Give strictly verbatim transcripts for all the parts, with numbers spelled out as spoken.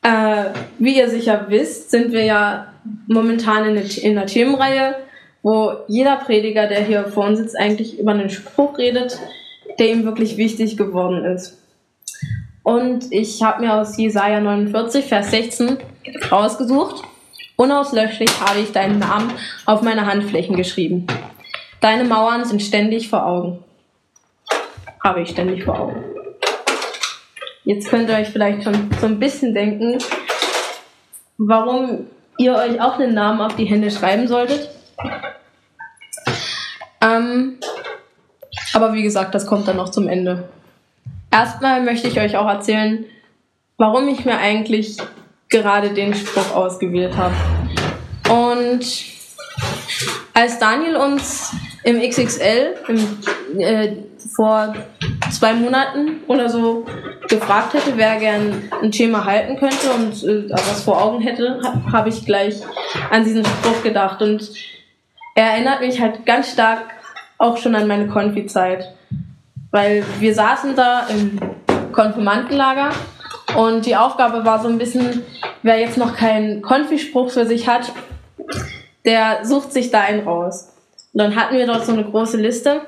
Äh, wie ihr sicher wisst, sind wir ja momentan in, in einer Themenreihe, wo jeder Prediger, der hier vor uns sitzt, eigentlich über einen Spruch redet, der ihm wirklich wichtig geworden ist. Und ich habe mir aus Jesaja neunundvierzig, Vers sechzehn rausgesucht. Unauslöschlich habe ich deinen Namen auf meine Handflächen geschrieben. Deine Mauern sind ständig vor Augen. Habe ich ständig vor Augen. Jetzt könnt ihr euch vielleicht schon so ein bisschen denken, warum ihr euch auch einen Namen auf die Hände schreiben solltet. Ähm, aber wie gesagt, das kommt dann noch zum Ende. Erstmal möchte ich euch auch erzählen, warum ich mir eigentlich gerade den Spruch ausgewählt habe. Und als Daniel uns im X X L im, äh, vor zwei Monaten oder so gefragt hätte, wer gern ein Thema halten könnte und äh, was vor Augen hätte, ha- habe ich gleich an diesen Spruch gedacht. Und er erinnert mich halt ganz stark auch schon an meine Konfi-Zeit. Weil wir saßen da im Konfirmandenlager und die Aufgabe war so ein bisschen, wer jetzt noch keinen Konfi-Spruch für sich hat, der sucht sich da einen raus. Und dann hatten wir dort so eine große Liste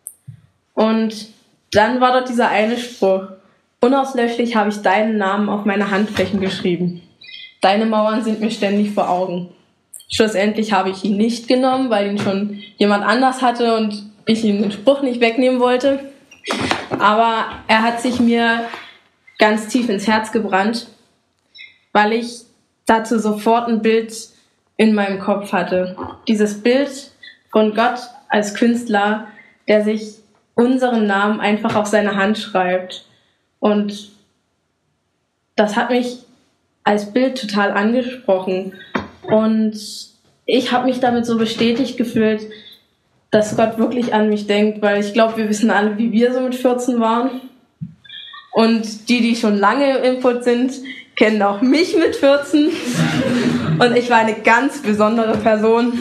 und dann war dort dieser eine Spruch. Unauslöschlich habe ich deinen Namen auf meine Handflächen geschrieben. Deine Mauern sind mir ständig vor Augen. Schlussendlich habe ich ihn nicht genommen, weil ihn schon jemand anders hatte und ich ihm den Spruch nicht wegnehmen wollte. Aber er hat sich mir ganz tief ins Herz gebrannt, weil ich dazu sofort ein Bild in meinem Kopf hatte. Dieses Bild von Gott als Künstler, der sich unseren Namen einfach auf seine Hand schreibt. Und das hat mich als Bild total angesprochen. Und ich habe mich damit so bestätigt gefühlt, dass Gott wirklich an mich denkt, weil ich glaube, wir wissen alle, wie wir so mit vierzehn waren. Und die, die schon lange im Input sind, kennen auch mich mit vierzehn. Und ich war eine ganz besondere Person.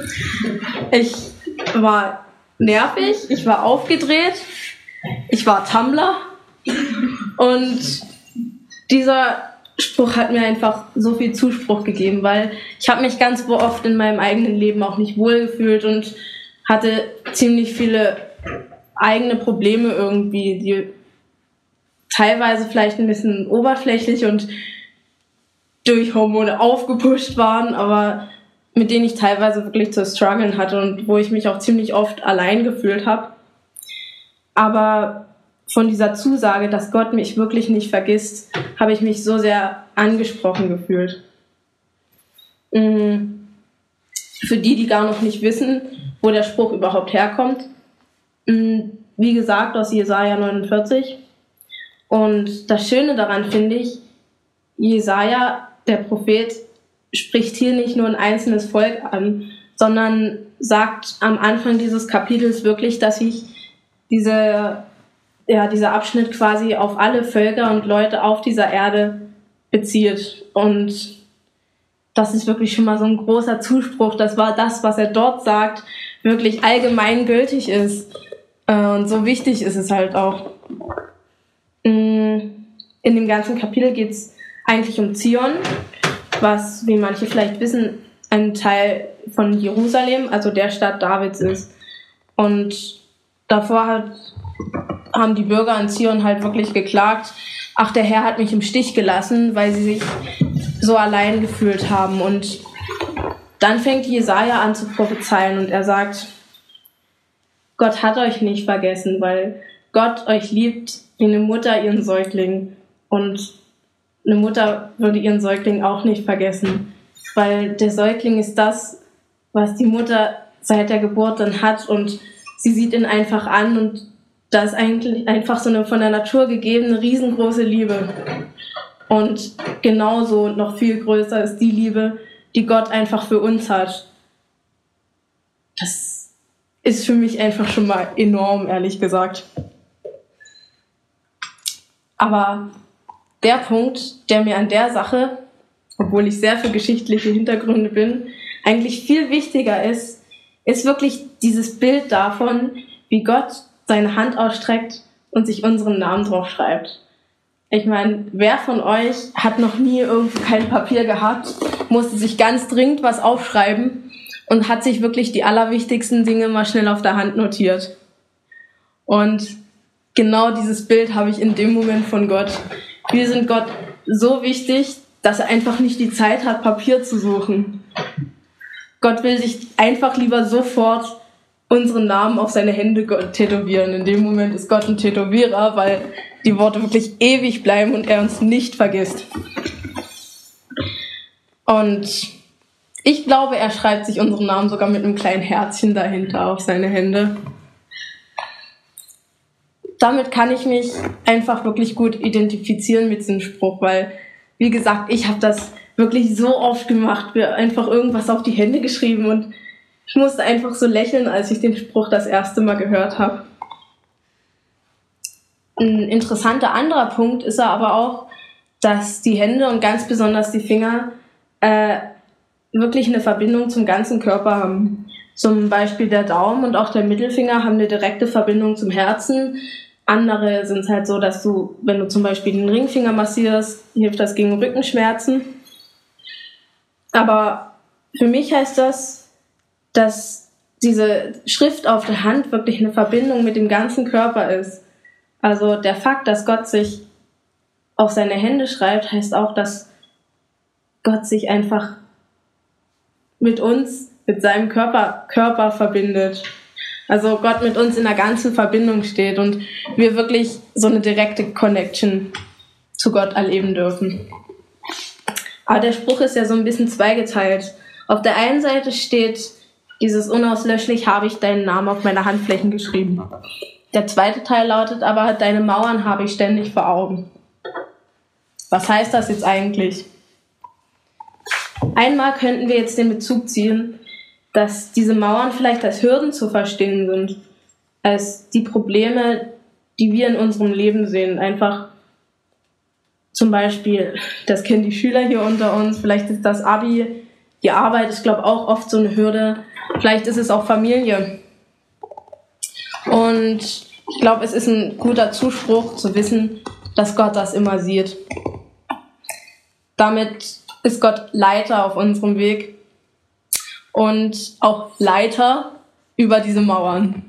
Ich war nervig, ich war aufgedreht, ich war Tumblr. Und dieser Spruch hat mir einfach so viel Zuspruch gegeben, weil ich habe mich ganz oft in meinem eigenen Leben auch nicht wohlgefühlt und hatte ziemlich viele eigene Probleme irgendwie, die teilweise vielleicht ein bisschen oberflächlich und durch Hormone aufgepusht waren, aber mit denen ich teilweise wirklich zu strugglen hatte und wo ich mich auch ziemlich oft allein gefühlt habe. Aber von dieser Zusage, dass Gott mich wirklich nicht vergisst, habe ich mich so sehr angesprochen gefühlt. Für die, die gar noch nicht wissen, wo der Spruch überhaupt herkommt, wie gesagt, aus Jesaja neunundvierzig. Und das Schöne daran finde ich, Jesaja, der Prophet, spricht hier nicht nur ein einzelnes Volk an, sondern sagt am Anfang dieses Kapitels wirklich, dass sich diese, ja, dieser Abschnitt quasi auf alle Völker und Leute auf dieser Erde bezieht. Und das ist wirklich schon mal so ein großer Zuspruch. Das war das, was er dort sagt, wirklich allgemeingültig ist. Und so wichtig ist es halt auch. In dem ganzen Kapitel geht es eigentlich um Zion, was, wie manche vielleicht wissen, ein Teil von Jerusalem, also der Stadt Davids ist. Und davor hat, haben die Bürger in Zion halt wirklich geklagt, ach, der Herr hat mich im Stich gelassen, weil sie sich so allein gefühlt haben. Und dann fängt Jesaja an zu prophezeien und er sagt, Gott hat euch nicht vergessen, weil Gott euch liebt wie eine Mutter ihren Säugling. Und eine Mutter würde ihren Säugling auch nicht vergessen, weil der Säugling ist das, was die Mutter seit der Geburt dann hat und sie sieht ihn einfach an und da ist eigentlich einfach so eine von der Natur gegebene riesengroße Liebe. Und genauso noch viel größer ist die Liebe, die Gott einfach für uns hat. Das ist für mich einfach schon mal enorm, ehrlich gesagt. Aber der Punkt, der mir an der Sache, obwohl ich sehr für geschichtliche Hintergründe bin, eigentlich viel wichtiger ist, ist wirklich dieses Bild davon, wie Gott seine Hand ausstreckt und sich unseren Namen drauf schreibt. Ich meine, wer von euch hat noch nie irgendwo kein Papier gehabt, musste sich ganz dringend was aufschreiben und hat sich wirklich die allerwichtigsten Dinge mal schnell auf der Hand notiert. Und genau dieses Bild habe ich in dem Moment von Gott. Wir sind Gott so wichtig, dass er einfach nicht die Zeit hat, Papier zu suchen. Gott will sich einfach lieber sofort unseren Namen auf seine Hände tätowieren. In dem Moment ist Gott ein Tätowierer, weil die Worte wirklich ewig bleiben und er uns nicht vergisst. Und ich glaube, er schreibt sich unseren Namen sogar mit einem kleinen Herzchen dahinter auf seine Hände. Damit kann ich mich einfach wirklich gut identifizieren mit diesem Spruch, weil, wie gesagt, ich habe das wirklich so oft gemacht, mir einfach irgendwas auf die Hände geschrieben und ich musste einfach so lächeln, als ich den Spruch das erste Mal gehört habe. Ein interessanter anderer Punkt ist er aber auch, dass die Hände und ganz besonders die Finger äh, wirklich eine Verbindung zum ganzen Körper haben. Zum Beispiel der Daumen und auch der Mittelfinger haben eine direkte Verbindung zum Herzen. Andere sind es halt so, dass du, wenn du zum Beispiel den Ringfinger massierst, hilft das gegen Rückenschmerzen. Aber für mich heißt das, dass diese Schrift auf der Hand wirklich eine Verbindung mit dem ganzen Körper ist. Also der Fakt, dass Gott sich auf seine Hände schreibt, heißt auch, dass Gott sich einfach mit uns, mit seinem Körper, Körper verbindet. Also Gott mit uns in einer ganzen Verbindung steht und wir wirklich so eine direkte Connection zu Gott erleben dürfen. Aber der Spruch ist ja so ein bisschen zweigeteilt. Auf der einen Seite steht dieses unauslöschlich habe ich deinen Namen auf meine Handflächen geschrieben. Der zweite Teil lautet aber, deine Mauern habe ich ständig vor Augen. Was heißt das jetzt eigentlich? Einmal könnten wir jetzt den Bezug ziehen, dass diese Mauern vielleicht als Hürden zu verstehen sind, als die Probleme, die wir in unserem Leben sehen. Einfach zum Beispiel, das kennen die Schüler hier unter uns, vielleicht ist das Abi, die Arbeit ist, glaube ich, auch oft so eine Hürde. Vielleicht ist es auch Familie. Und ich glaube, es ist ein guter Zuspruch zu wissen, dass Gott das immer sieht. Damit ist Gott Leiter auf unserem Weg und auch Leiter über diese Mauern.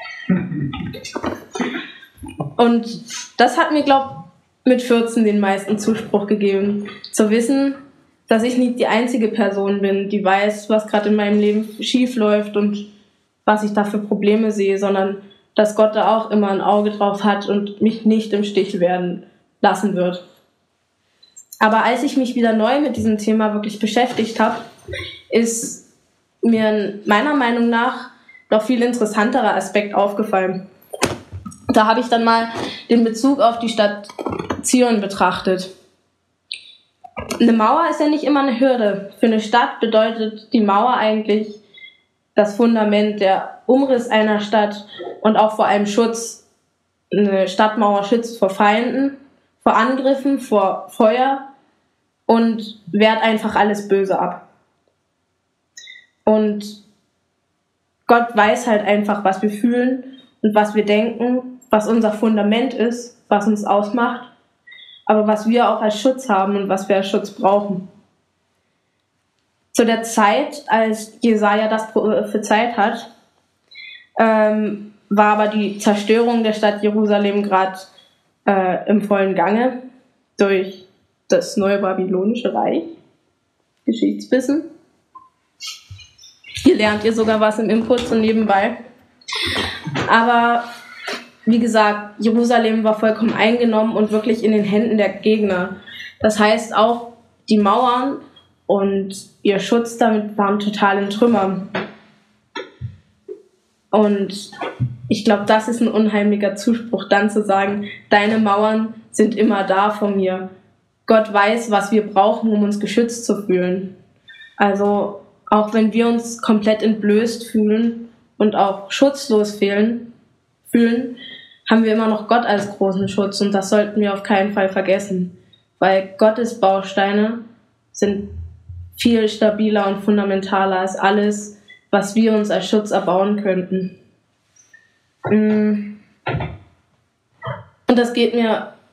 Und das hat mir, glaube ich, mit vierzehn den meisten Zuspruch gegeben. Zu wissen, dass ich nicht die einzige Person bin, die weiß, was gerade in meinem Leben schief läuft und was ich da für Probleme sehe, sondern dass Gott da auch immer ein Auge drauf hat und mich nicht im Stich werden lassen wird. Aber als ich mich wieder neu mit diesem Thema wirklich beschäftigt habe, ist mir meiner Meinung nach noch viel interessanterer Aspekt aufgefallen. Da habe ich dann mal den Bezug auf die Stadt Zion betrachtet. Eine Mauer ist ja nicht immer eine Hürde. Für eine Stadt bedeutet die Mauer eigentlich das Fundament, der Umriss einer Stadt und auch vor allem Schutz. Eine Stadtmauer schützt vor Feinden, vor Angriffen, vor Feuer und wehrt einfach alles Böse ab. Und Gott weiß halt einfach, was wir fühlen und was wir denken, was unser Fundament ist, was uns ausmacht, aber was wir auch als Schutz haben und was wir als Schutz brauchen. Zu der Zeit, als Jesaja das prophezeit hat, ähm, war aber die Zerstörung der Stadt Jerusalem gerade äh, im vollen Gange durch das neue babylonische Reich. Geschichtswissen. Hier lernt ihr sogar was im Input so nebenbei. Aber wie gesagt, Jerusalem war vollkommen eingenommen und wirklich in den Händen der Gegner. Das heißt, auch die Mauern und ihr Schutz damit waren total in Trümmern. Und ich glaube, das ist ein unheimlicher Zuspruch, dann zu sagen, deine Mauern sind immer da von mir. Gott weiß, was wir brauchen, um uns geschützt zu fühlen. Also auch wenn wir uns komplett entblößt fühlen und auch schutzlos fehlen, fühlen, haben wir immer noch Gott als großen Schutz und das sollten wir auf keinen Fall vergessen. Weil Gottes Bausteine sind viel stabiler und fundamentaler als alles, was wir uns als Schutz erbauen könnten. Und das geht mir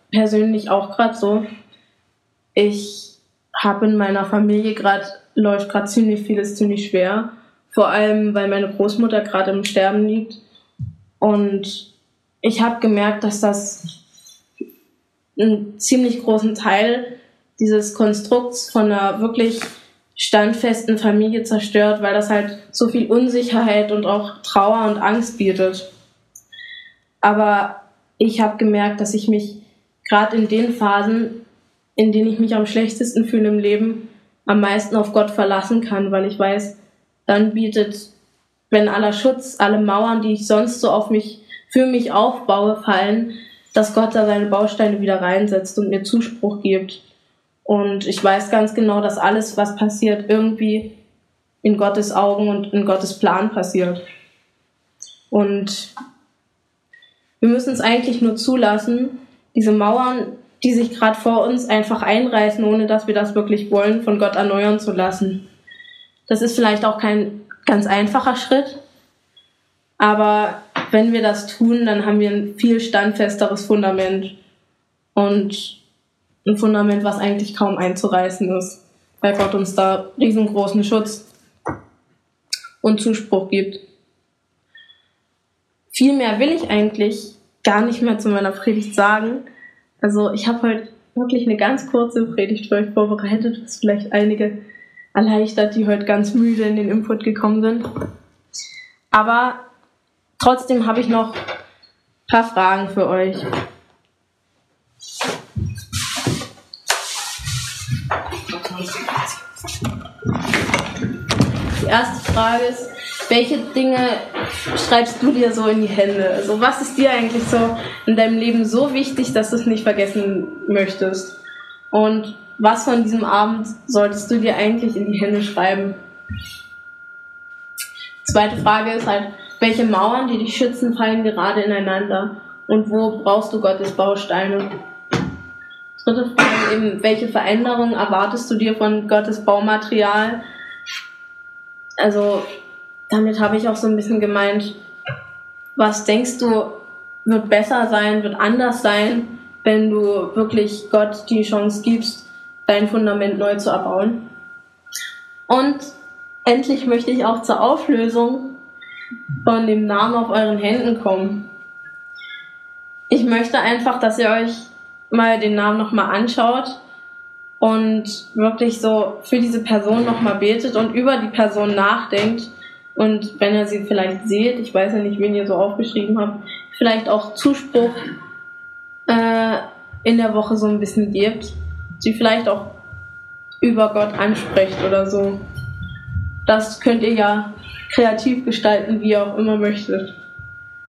persönlich auch gerade so. Ich habe in meiner Familie gerade, läuft gerade ziemlich vieles ziemlich schwer. Vor allem, weil meine Großmutter gerade im Sterben liegt. Und ich habe gemerkt, dass das einen ziemlich großen Teil dieses Konstrukts von einer wirklich standfesten Familie zerstört, weil das halt so viel Unsicherheit und auch Trauer und Angst bietet. Aber ich habe gemerkt, dass ich mich gerade in den Phasen, in denen ich mich am schlechtesten fühle im Leben, am meisten auf Gott verlassen kann, weil ich weiß, dann bietet, wenn aller Schutz, alle Mauern, die ich sonst so auf mich, für mich aufbaue, fallen, dass Gott da seine Bausteine wieder reinsetzt und mir Zuspruch gibt. Und ich weiß ganz genau, dass alles, was passiert, irgendwie in Gottes Augen und in Gottes Plan passiert. Und wir müssen es eigentlich nur zulassen, diese Mauern, die sich gerade vor uns einfach einreißen, ohne dass wir das wirklich wollen, von Gott erneuern zu lassen. Das ist vielleicht auch kein ganz einfacher Schritt, aber wenn wir das tun, dann haben wir ein viel standfesteres Fundament und ein Fundament, was eigentlich kaum einzureißen ist, weil Gott uns da riesengroßen Schutz und Zuspruch gibt. Viel mehr will ich eigentlich gar nicht mehr zu meiner Predigt sagen. Also ich habe heute wirklich eine ganz kurze Predigt für euch vorbereitet, was vielleicht einige erleichtert, die heute ganz müde in den Input gekommen sind. Aber trotzdem habe ich noch ein paar Fragen für euch. Die erste Frage ist, welche Dinge schreibst du dir so in die Hände? Also was ist dir eigentlich so in deinem Leben so wichtig, dass du es nicht vergessen möchtest? Und was von diesem Abend solltest du dir eigentlich in die Hände schreiben? Zweite Frage ist halt, welche Mauern, die dich schützen, fallen gerade ineinander? Und wo brauchst du Gottes Bausteine? Dritte Frage eben, welche Veränderungen erwartest du dir von Gottes Baumaterial? Also damit habe ich auch so ein bisschen gemeint, was denkst du, wird besser sein, wird anders sein, wenn du wirklich Gott die Chance gibst, dein Fundament neu zu erbauen? Und endlich möchte ich auch zur Auflösung von dem Namen auf euren Händen kommen. Ich möchte einfach, dass ihr euch mal den Namen nochmal anschaut und wirklich so für diese Person nochmal betet und über die Person nachdenkt. Und wenn ihr sie vielleicht seht, ich weiß ja nicht, wen ihr so aufgeschrieben habt, vielleicht auch Zuspruch äh, in der Woche so ein bisschen gebt. Sie vielleicht auch über Gott ansprecht oder so. Das könnt ihr ja kreativ gestalten, wie ihr auch immer möchtet.